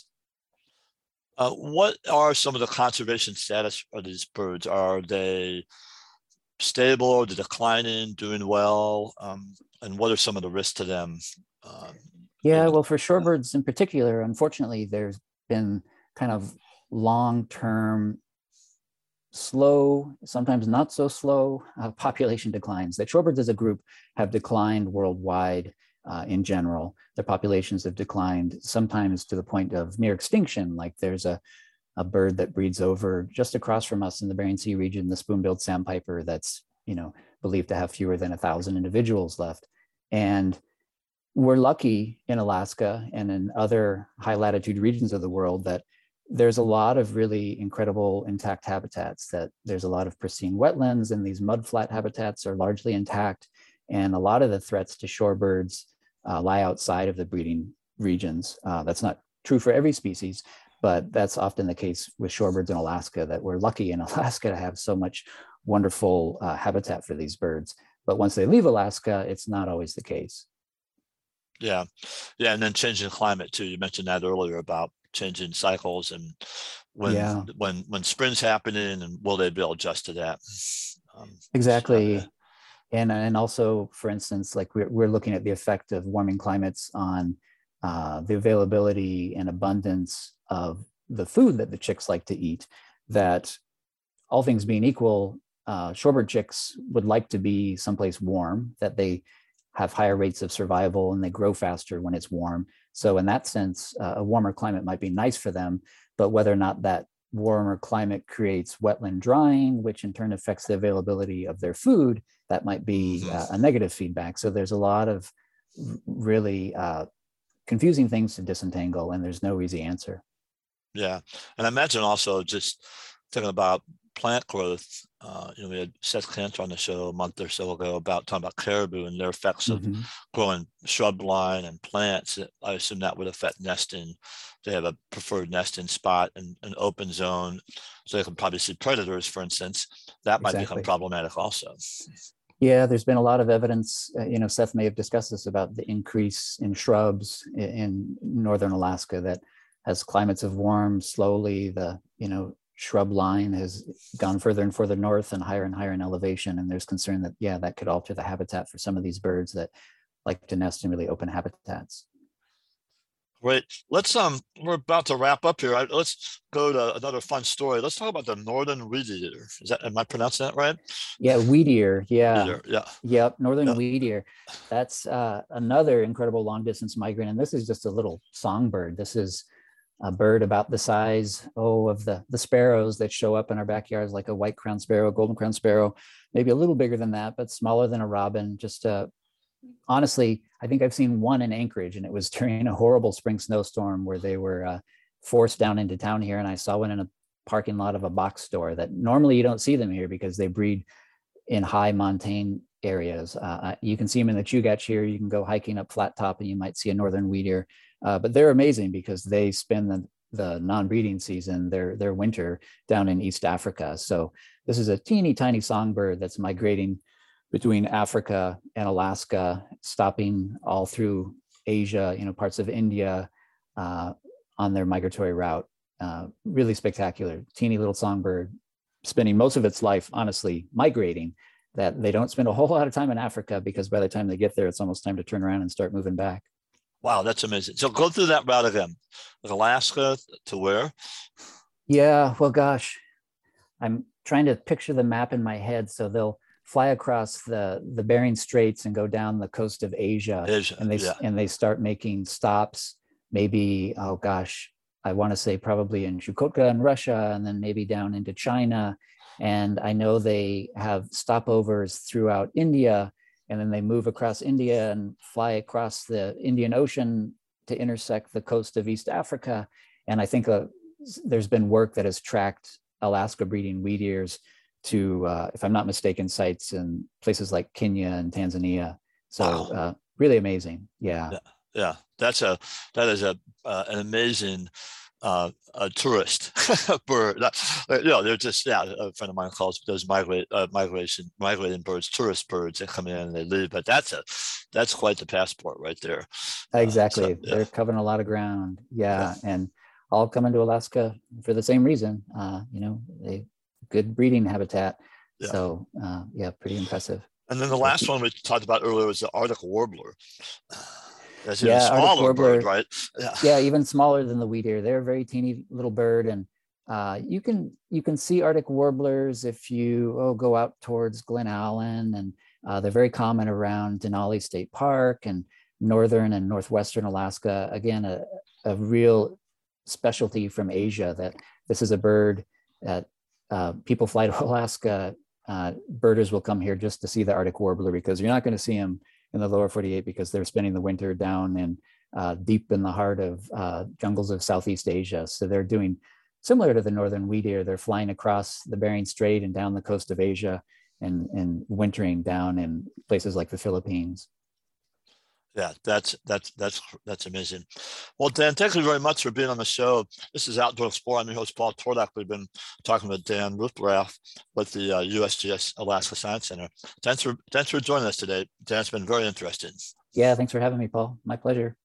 What are some of the conservation status of these birds? Are they stable, or the declining, doing well? And what are some of the risks to them? Well, for shorebirds in particular, unfortunately, there's been kind of long-term, slow, sometimes not so slow population declines. That shorebirds as a group have declined worldwide in general. Their populations have declined, sometimes to the point of near extinction. Like there's a bird that breeds over just across from us in the Bering Sea region, the spoon-billed sandpiper, that's believed to have fewer than 1,000 individuals left. And we're lucky in Alaska and in other high latitude regions of the world that there's a lot of really incredible intact habitats, that there's a lot of pristine wetlands, and these mudflat habitats are largely intact. And a lot of the threats to shorebirds lie outside of the breeding regions. That's not true for every species, but that's often the case with shorebirds in Alaska, that we're lucky in Alaska to have so much wonderful habitat for these birds. But once they leave Alaska, it's not always the case. Yeah. And then changing climate too. You mentioned that earlier about changing cycles, and when spring's happening, and will they be able to adjust to that? Exactly. And also, for instance, like we're looking at the effect of warming climates on the availability and abundance of the food that the chicks like to eat. That, all things being equal, shorebird chicks would like to be someplace warm, that they have higher rates of survival and they grow faster when it's warm. So in that sense, a warmer climate might be nice for them, but whether or not that warmer climate creates wetland drying, which in turn affects the availability of their food, that might be a negative feedback. So there's a lot of really confusing things to disentangle, and there's no easy answer. Yeah. And I imagine also, just thinking about plant growth, we had Seth Cantor on the show a month or so ago talking about caribou and their effects of growing shrub line and plants. I assume that would affect nesting. They have a preferred nesting spot in an open zone, so they can probably see predators, for instance. That might become problematic also. Yeah, there's been a lot of evidence, Seth may have discussed this, about the increase in shrubs in northern Alaska, that as climates have warmed slowly, the shrub line has gone further and further north and higher in elevation. And there's concern that, that could alter the habitat for some of these birds that like to nest in really open habitats. Great. Let's we're about to wrap up here. Let's go to another fun story. Let's talk about the northern weed eater. Am I pronouncing that right? Yeah, wheat ear. Yeah. Weed eater, yeah. Yep. Northern wheat ear. That's another incredible long distance migrant. And this is just a little songbird. This is a bird about the size, of the sparrows that show up in our backyards, like a white crowned sparrow, golden crowned sparrow, maybe a little bigger than that, but smaller than a robin. Just honestly, I think I've seen one in Anchorage, and it was during a horrible spring snowstorm where they were forced down into town here. And I saw one in a parking lot of a box store that normally you don't see them here because they breed in high montane areas. You can see them in the Chugach here. You can go hiking up Flat Top and you might see a northern wheat ear. But they're amazing because they spend the non-breeding season, their winter, down in East Africa. So this is a teeny tiny songbird that's migrating between Africa and Alaska, stopping all through Asia, parts of India on their migratory route. Really spectacular, teeny little songbird, spending most of its life, honestly, migrating, that they don't spend a whole lot of time in Africa because by the time they get there, it's almost time to turn around and start moving back. Wow, that's amazing. So go through that route again. Alaska to where? Yeah, well, gosh, I'm trying to picture the map in my head. So they'll fly across the Bering Straits and go down the coast of Asia. And they start making stops, maybe, I want to say probably in Chukotka in Russia, and then maybe down into China. And I know they have stopovers throughout India, and then they move across India and fly across the Indian Ocean to intersect the coast of East Africa. And I think there's been work that has tracked Alaska breeding wheat ears to, if I'm not mistaken, sites in places like Kenya and Tanzania. So wow. Really amazing. Yeah. That is an amazing a tourist bird. They're just a friend of mine calls those migrating birds tourist birds that come in and they leave. But that's quite the passport right there. Exactly. They're covering a lot of ground. Yeah. And all coming to Alaska for the same reason. They good breeding habitat. Yeah. So pretty impressive. And then the last one we talked about earlier was the Arctic warbler. That's a smaller bird, right? Yeah, even smaller than the wheat ear. They're a very teeny little bird, and you can see Arctic warblers if you go out towards Glen Allen, and they're very common around Denali State Park and northern and northwestern Alaska. Again, a real specialty from Asia. That this is a bird that people fly to Alaska. Birders will come here just to see the Arctic warbler because you're not going to see them in the lower 48 because they're spending the winter down in deep in the heart of jungles of Southeast Asia. So they're doing similar to the northern wheat ear. They're flying across the Bering Strait and down the coast of Asia and wintering down in places like the Philippines. Yeah, that's amazing. Well, Dan, thank you very much for being on the show. This is Outdoor Explorer. I'm your host, Paul Tordak. We've been talking with Dan Ruppraff with the USGS Alaska Science Center. Thanks for joining us today. Dan, it's been very interesting. Yeah, thanks for having me, Paul. My pleasure.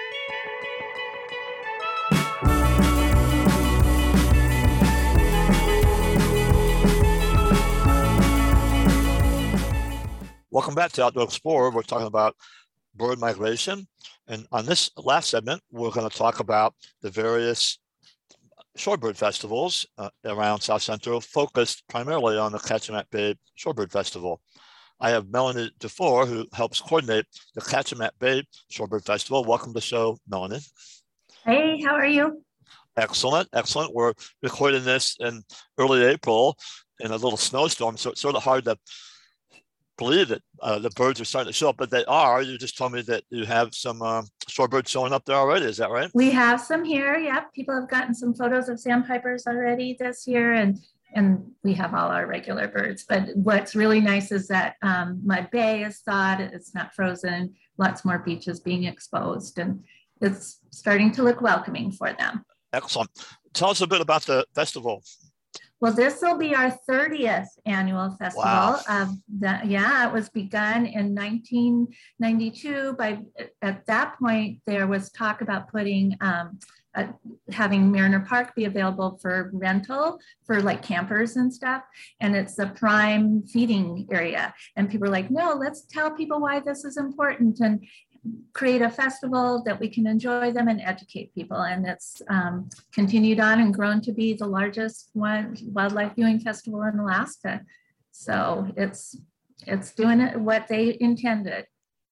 Welcome back to Outdoor Explorer. We're talking about bird migration. And on this last segment, we're going to talk about the various shorebird festivals around South Central, focused primarily on the Kachemak Bay Shorebird Festival. I have Melanie Dufour, who helps coordinate the Kachemak Bay Shorebird Festival. Welcome to the show, Melanie. Hey, how are you? Excellent. We're recording this in early April in a little snowstorm, so it's sort of hard to believe that the birds are starting to show up, but they are. You just told me that you have some shorebirds showing up there already. Is that right? We have some here. Yep. People have gotten some photos of sandpipers already this year, and we have all our regular birds. But what's really nice is that Mud Bay is thawed. It's not frozen. Lots more beaches being exposed, and it's starting to look welcoming for them. Excellent. Tell us a bit about the festival. Well, this will be our 30th annual festival. Wow. It was begun in 1992. At that point, there was talk about putting having Mariner Park be available for rental for like campers and stuff. And it's a prime feeding area. And people are like, no, let's tell people why this is important and create a festival that we can enjoy them and educate people. And it's continued on and grown to be the largest wildlife viewing festival in Alaska. So it's doing it what they intended.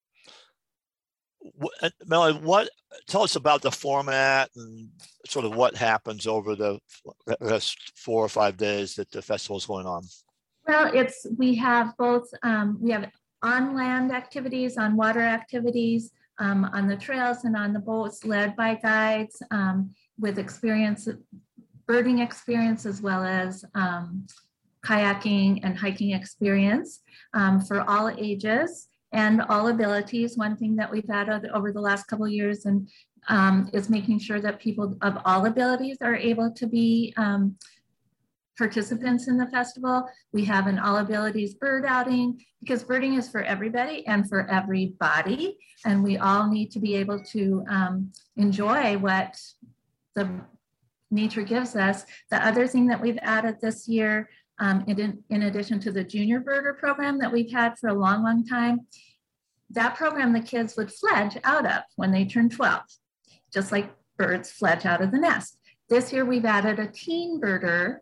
Melanie, tell us about the format and sort of what happens over the rest 4 or 5 days that the festival is going on. Well, we have both, we have on-land activities, on-water activities, on the trails and on the boats led by guides with birding experience, as well as kayaking and hiking experience for all ages and all abilities. One thing that we've had over the last couple of years and is making sure that people of all abilities are able to be participants in the festival. We have an all abilities bird outing, because birding is for everybody and for everybody. And we all need to be able to enjoy what the nature gives us. The other thing that we've added this year, in addition to the junior birder program that we've had for a long, long time, that program the kids would fledge out of when they turn 12, just like birds fledge out of the nest. This year we've added a teen birder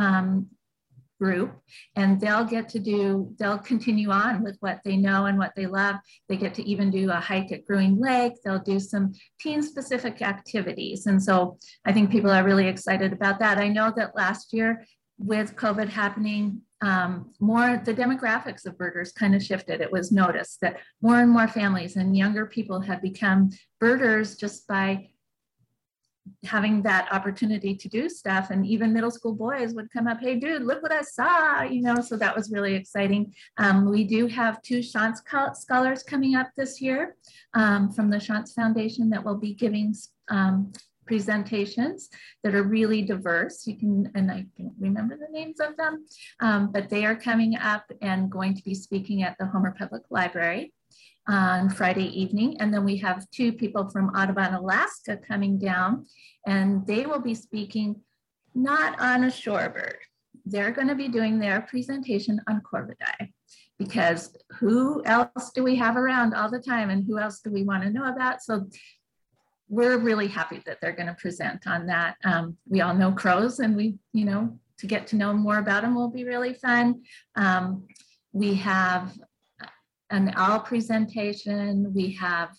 group, and they'll continue on with what they know and what they love. They get to even do a hike at Growing Lake. They'll do some teen specific activities. And so I think people are really excited about that. I know that last year with COVID happening, the demographics of birders kind of shifted. It was noticed that more and more families and younger people have become birders just by having that opportunity to do stuff. And even middle school boys would come up, hey dude, look what I saw, so that was really exciting. We do have 2 Shantz scholars coming up this year from the Shantz Foundation that will be giving presentations that are really diverse. And I don't remember the names of them, but they are coming up and going to be speaking at the Homer Public Library on Friday evening. And then we have 2 people from Audubon, Alaska coming down, and they will be speaking not on a shorebird. They're going to be doing their presentation on corvidae, because who else do we have around all the time, and who else do we want to know about? So we're really happy that they're going to present on that. We all know crows, and to get to know more about them will be really fun. We have an owl presentation. We have,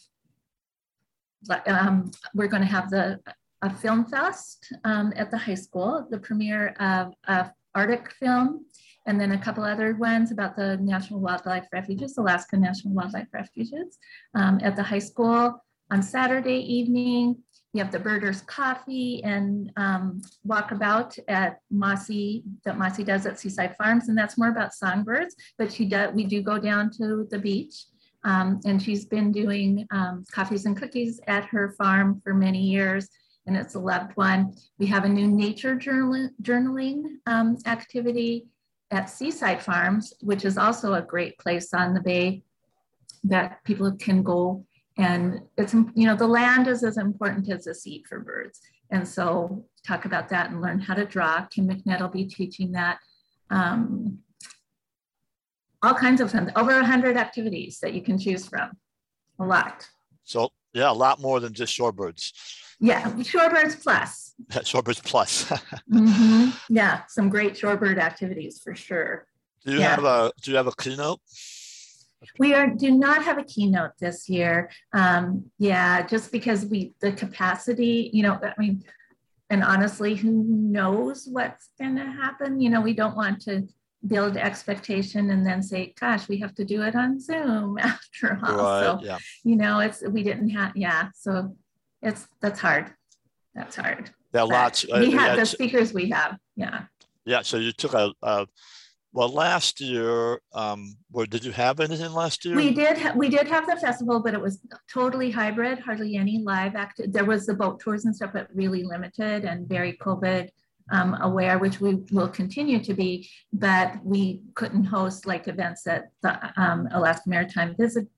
we're going to have a film fest at the high school, the premiere of Arctic film, and then a couple other ones about the National Wildlife Refuges, Alaska National Wildlife Refuges at the high school. On Saturday evening, we have the Birders Coffee and walkabout the Mossy does at Seaside Farms, and that's more about songbirds, but we do go down to the beach, and she's been doing coffees and cookies at her farm for many years, and it's a loved one. We have a new nature journaling activity at Seaside Farms, which is also a great place on the bay that people can go. And it's, the land is as important as the seed for birds. And so talk about that and learn how to draw. Kim McNett will be teaching that. All kinds of fun, over 100 activities that you can choose from, a lot. So yeah, a lot more than just shorebirds. Yeah, shorebirds plus. Shorebirds plus. Mm-hmm. Yeah, some great shorebird activities for sure. Do you have a keynote? We do not have a keynote this year. Just because the capacity, and honestly, who knows what's going to happen? We don't want to build expectation and then say, gosh, we have to do it on Zoom after all. Right, so, yeah. we didn't have, so that's hard. That's hard. There are lots. We have the speakers we have. Yeah. Yeah. So you took well, last year, did you have anything last year? We did have the festival, but it was totally hybrid, hardly any live there was the boat tours and stuff, but really limited and very COVID aware, which we will continue to be, but we couldn't host like events at the Alaska Maritime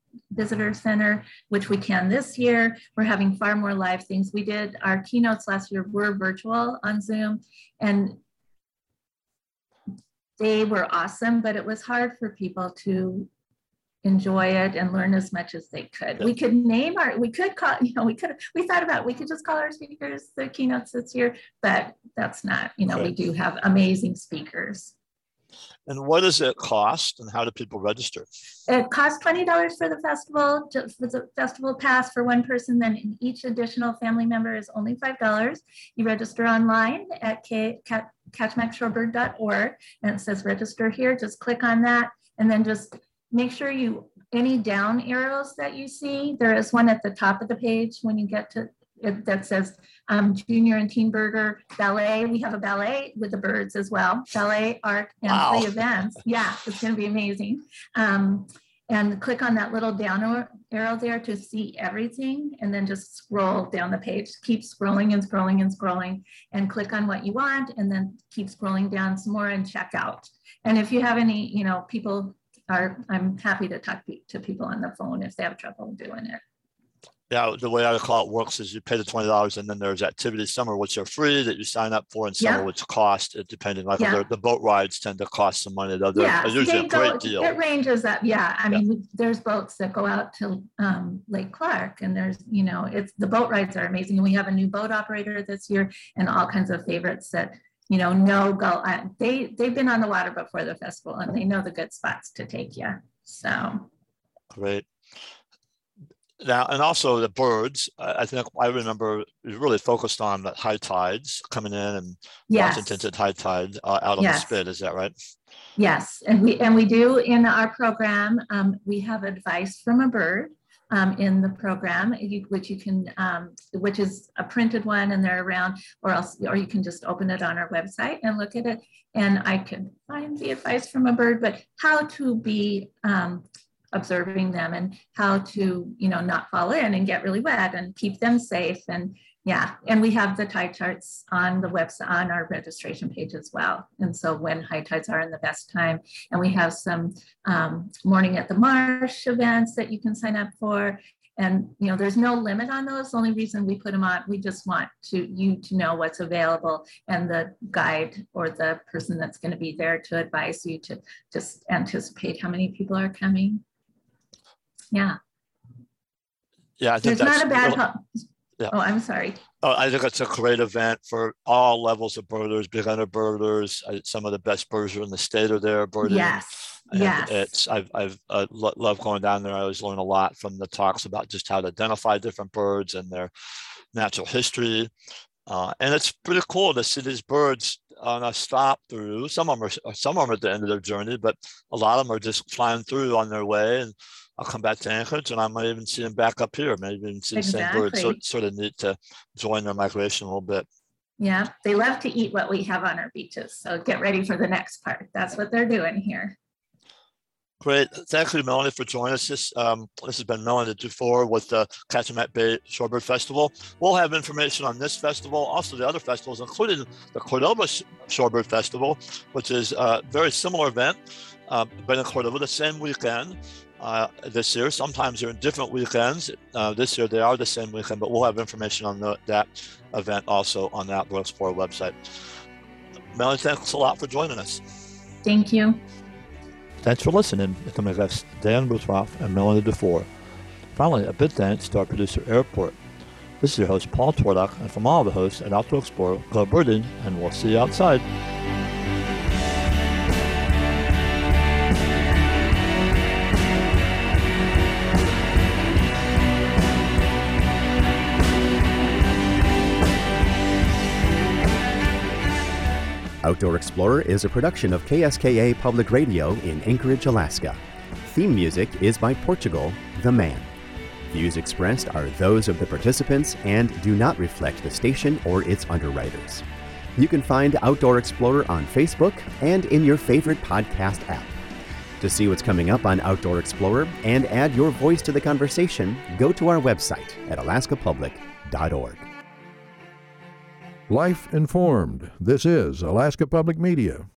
Visitor Center, which we can this year. We're having far more live things. We did our keynotes last year were virtual on Zoom, and they were awesome, but it was hard for people to enjoy it and learn as much as they could. We could just call our speakers the keynotes this year, but that's not, we do have amazing speakers. And what does it cost, and how do people register? It costs $20 for the festival, just for the festival pass for one person. Then each additional family member is only $5. You register online at kachemakshoorbird.org, and it says register here. Just click on that, and then just make sure any down arrows that you see, there is one at the top of the page when you get to it that says Junior and Teen Burger Ballet. We have a ballet with the birds as well. Ballet, art, and free events. Yeah, it's going to be amazing. And click on that little down arrow there to see everything, and then just scroll down the page. Keep scrolling and scrolling and scrolling, and click on what you want, and then keep scrolling down some more and check out. And if you have any, I'm happy to talk to people on the phone if they have trouble doing it. Yeah, the way I call it works is you pay the $20, and then there's activities, some of which are free that you sign up for, and some of which cost, depending. Like the boat rides tend to cost some money. They're usually a great deal. It ranges up. Yeah, I mean, there's boats that go out to Lake Clark, and there's, the boat rides are amazing. And we have a new boat operator this year, and all kinds of favorites that, they've been on the water before the festival, and they know the good spots to take you. So great. Now, and also the birds, I think I remember we really focused on the high tides coming in and watching tinted high tides out on the spit. Is that right? Yes. And we do in our program, we have advice from a bird in the program, which is a printed one, and they're around, or you can just open it on our website and look at it. And I can find the advice from a bird, but how to be observing them, and how to, not fall in and get really wet and keep them safe. And we have the tide charts on the website, on our registration page as well. And so when high tides are in the best time, and we have some morning at the marsh events that you can sign up for. And, there's no limit on those. The only reason we put them on, we just want you to know what's available, and the guide or the person that's going to be there to advise you to just anticipate how many people are coming. Yeah. Yeah, I think there's that's not a bad. Oh, I'm sorry. Oh, I think it's a great event for all levels of birders, beginner birders. Some of the best birders in the state are there birding. Yes. And yes. I've loved going down there. I always learn a lot from the talks about just how to identify different birds and their natural history. And it's pretty cool to see these birds on a stop through. Some of them are at the end of their journey, but a lot of them are just flying through on their way. And I'll come back to Anchorage, and I might even see them back up here. Maybe even see the same birds. So it's sort of neat to join their migration a little bit. Yeah, they love to eat what we have on our beaches. So get ready for the next part. That's what they're doing here. Great. Thank you, Melanie, for joining us. This has been Melanie Dufour with the Kachemak Bay Shorebird Festival. We'll have information on this festival, also the other festivals, including the Cordova Shorebird Festival, which is a very similar event, but in Cordova the same weekend. This year. Sometimes they're in different weekends. This year they are the same weekend, but we'll have information on that event also on the Outdoor Explorer website. Melanie, thanks a lot for joining us. Thank you. Thanks for listening to my guests Dan Ruthroff and Melanie Dufour. Finally, a big thanks to our producer Airport. This is your host Paul Twardock, and from all the hosts at Outdoor Explorer, go birding, and we'll see you outside. Outdoor Explorer is a production of KSKA Public Radio in Anchorage, Alaska. Theme music is by Portugal, The Man. Views expressed are those of the participants and do not reflect the station or its underwriters. You can find Outdoor Explorer on Facebook and in your favorite podcast app. To see what's coming up on Outdoor Explorer and add your voice to the conversation, go to our website at alaskapublic.org. Life informed. This is Alaska Public Media.